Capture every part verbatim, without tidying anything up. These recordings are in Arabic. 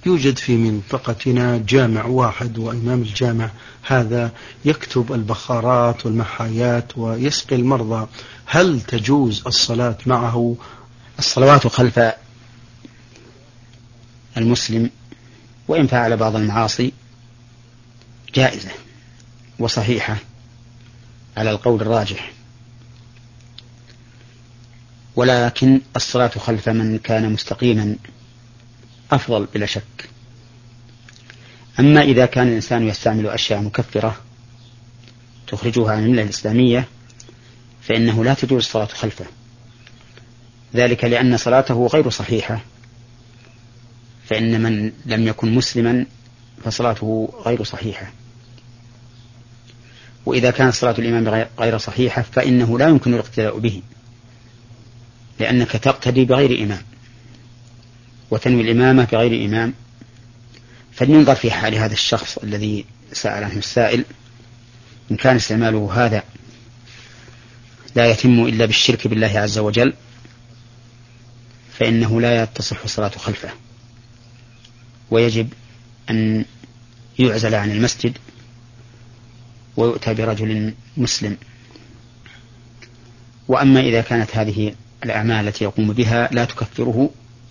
يوجد في منطقتنا جامع واحد، وإمام الجامع هذا يكتب البخارات والمحايات ويسقي المرضى، هل تجوز الصلاة معه؟ الصلوات خلف المسلم وإن فعل بعض المعاصي جائزة وصحيحة على القول الراجح، ولكن الصلاة خلف من كان مستقيما أفضل بلا شك. أما إذا كان الإنسان يستعمل أشياء مكفرة تخرجها عن الملة الإسلامية فإنه لا تجوز الصلاة خلفه، ذلك لأن صلاته غير صحيحة، فإن من لم يكن مسلما فصلاته غير صحيحة. وإذا كانت صلاة الإمام غير صحيحة فإنه لا يمكن الاقتداء به، لأنك تقتدي بغير إمام وتنوي الإمامة بغير إمام. فلينظر في حال هذا الشخص الذي سأل عنه السائل، إن كان استعماله هذا لا يتم إلا بالشرك بالله عز وجل فإنه لا تصح الصلاة خلفه، ويجب أن يعزل عن المسجد ويؤتى برجل مسلم. وأما إذا كانت هذه الأعمال التي يقوم بها لا تكفره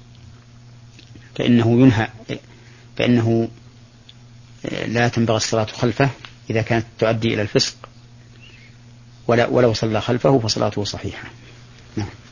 فإنه ينهى، فإنه لا تنبغي الصلاة خلفه إذا كانت تؤدي إلى الفسق، ولو صلى خلفه فصلاته صحيحة. نعم.